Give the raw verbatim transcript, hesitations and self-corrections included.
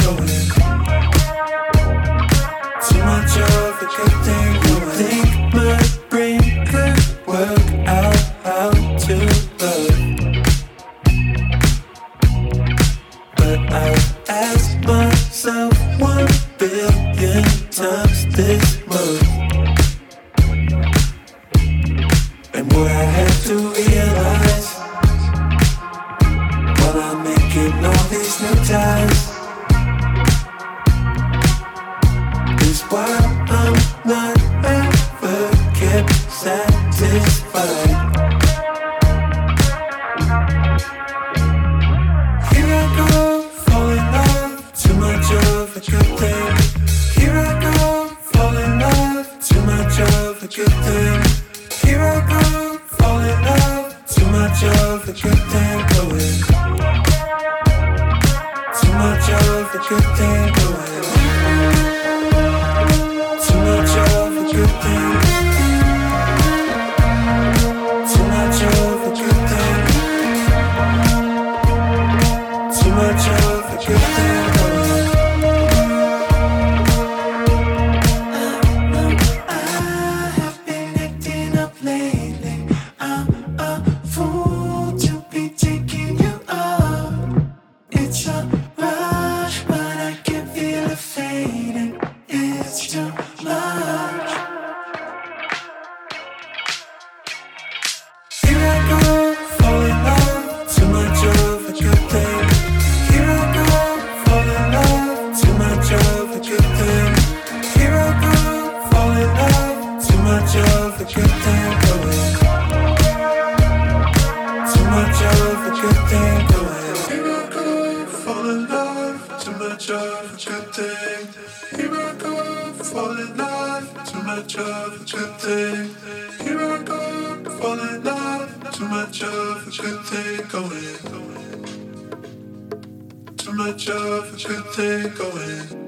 going. Too much of a good thing going. Think my brain could work out how to love, but I've asked myself one billion times this month. And what I had to realize while I'm making all these new ties is why I'm not ever kept satisfied. Here I go, fall in love, too much of a good thing. Here I go, fall in love, too much of a good thing. Here I go, fall in love, too much of a good thing going. Too much of a good thing going. Too much of a good thing. Too much of a good thing. Too much of a good thing going. I have been acting up lately. I'm a fool to be taking you up. It's a rush, but I can feel it fading. It's too much. Here I go, fall in love, too much of a good thing. Here I go, fall in love, too much of a good thing. Here I go, fall in love, too much of a good thing going. Too much of a good thing going. Here I go, fall in love, too much of a good thing. Here I go, fall in love, too much of a good thing. Here I go, fall in love, too much of a good thing going. Too much of a good thing going.